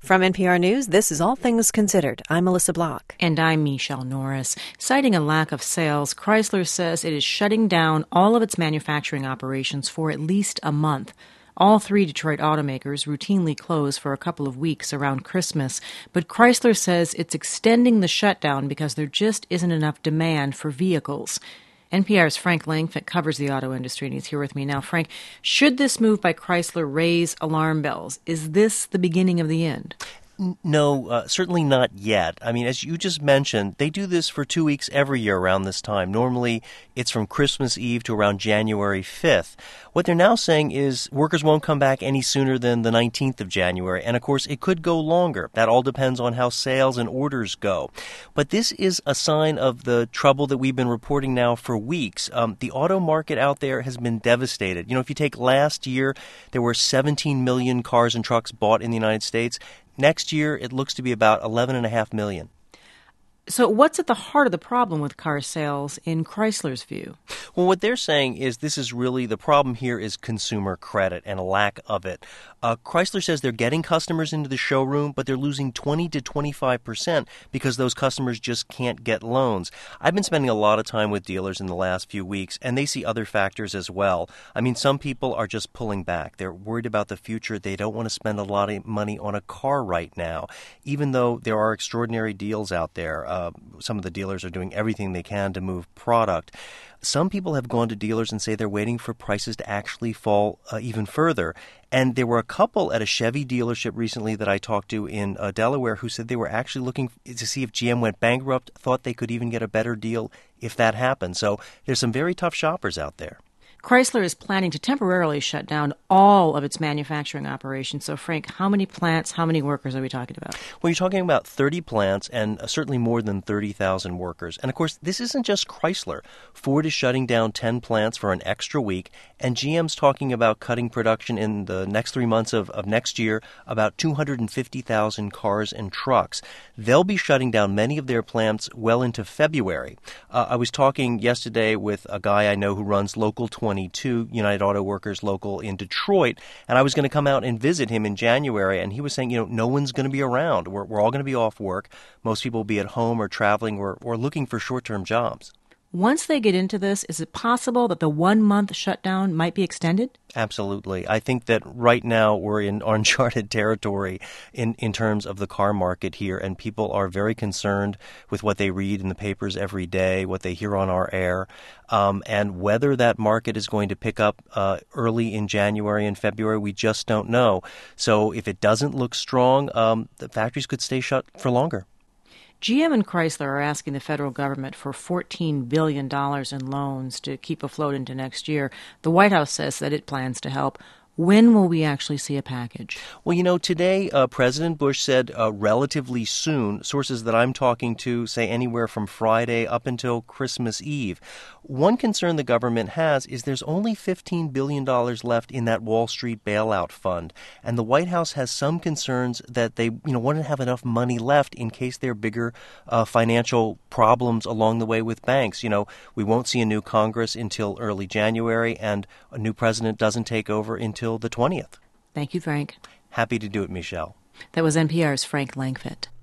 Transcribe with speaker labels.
Speaker 1: From NPR News, this is All Things Considered. I'm Melissa Block.
Speaker 2: And I'm Michelle Norris. Citing a lack of sales, Chrysler says it is shutting down all of its manufacturing operations for at least a month. All three Detroit automakers routinely close for a couple of weeks around Christmas, but Chrysler says it's extending the shutdown because there just isn't enough demand for vehicles. NPR's Frank Langfitt covers the auto industry, and he's here with me now. Frank, should this move by Chrysler raise alarm bells? Is this the beginning of the end?
Speaker 3: No, certainly not yet. I mean, as you just mentioned, they do this for 2 weeks every year around this time. Normally, it's from Christmas Eve to around January 5th. What they're now saying is workers won't come back any sooner than the 19th of January. And, of course, it could go longer. That all depends on how sales and orders go. But this is a sign of the trouble that we've been reporting now for weeks. The auto market out there has been devastated. You know, if you take last year, there were 17 million cars and trucks bought in the United States. Next year, it looks to be about 11.5 million.
Speaker 2: So what's at the heart of the problem with car sales in Chrysler's view?
Speaker 3: Well, what they're saying is this is really the problem here is consumer credit and a lack of it. Chrysler says they're getting customers into the showroom, but they're losing 20 to 25% because those customers just can't get loans. I've been spending a lot of time with dealers in the last few weeks, and they see other factors as well. I mean, some people are just pulling back. They're worried about the future. They don't want to spend a lot of money on a car right now, even though there are extraordinary deals out there. Some of the dealers are doing everything they can to move product. Some people have gone to dealers and say they're waiting for prices to actually fall even further. And there were a couple at a Chevy dealership recently that I talked to in Delaware who said they were actually looking to see if GM went bankrupt, thought they could even get a better deal if that happened. So there's some very tough shoppers out there.
Speaker 2: Chrysler is planning to temporarily shut down all of its manufacturing operations. So, Frank, how many plants, how many workers are we talking about?
Speaker 3: Well, you're talking about 30 plants and certainly more than 30,000 workers. And, of course, this isn't just Chrysler. Ford is shutting down 10 plants for an extra week, and GM's talking about cutting production in the next 3 months of next year, about 250,000 cars and trucks. They'll be shutting down many of their plants well into February. I was talking yesterday with a guy I know who runs Local 22, United Auto Workers Local in Detroit, and I was going to come out and visit him in January, and he was saying, no one's going to be around. We're all going to be off work. Most people will be at home or traveling or looking for short-term jobs.
Speaker 2: Once they get into this, is it possible that the 1 month shutdown might be extended?
Speaker 3: Absolutely. I think that right now we're in uncharted territory in terms of the car market here, and people are very concerned with what they read in the papers every day, what they hear on our air, and whether that market is going to pick up early in January and February, we just don't know. So if it doesn't look strong, the factories could stay shut for longer.
Speaker 2: GM and Chrysler are asking the federal government for $14 billion in loans to keep afloat into next year. The White House says that it plans to help. When will we actually see a package?
Speaker 3: Well, today President Bush said relatively soon. Sources that I'm talking to say anywhere from Friday up until Christmas Eve. One concern the government has is there's only $15 billion left in that Wall Street bailout fund. And the White House has some concerns that they want to have enough money left in case there are bigger financial problems along the way with banks. We won't see a new Congress until early January, and a new president doesn't take over until the 20th.
Speaker 2: Thank you, Frank.
Speaker 3: Happy to do it, Michelle.
Speaker 2: That was NPR's Frank Langfitt.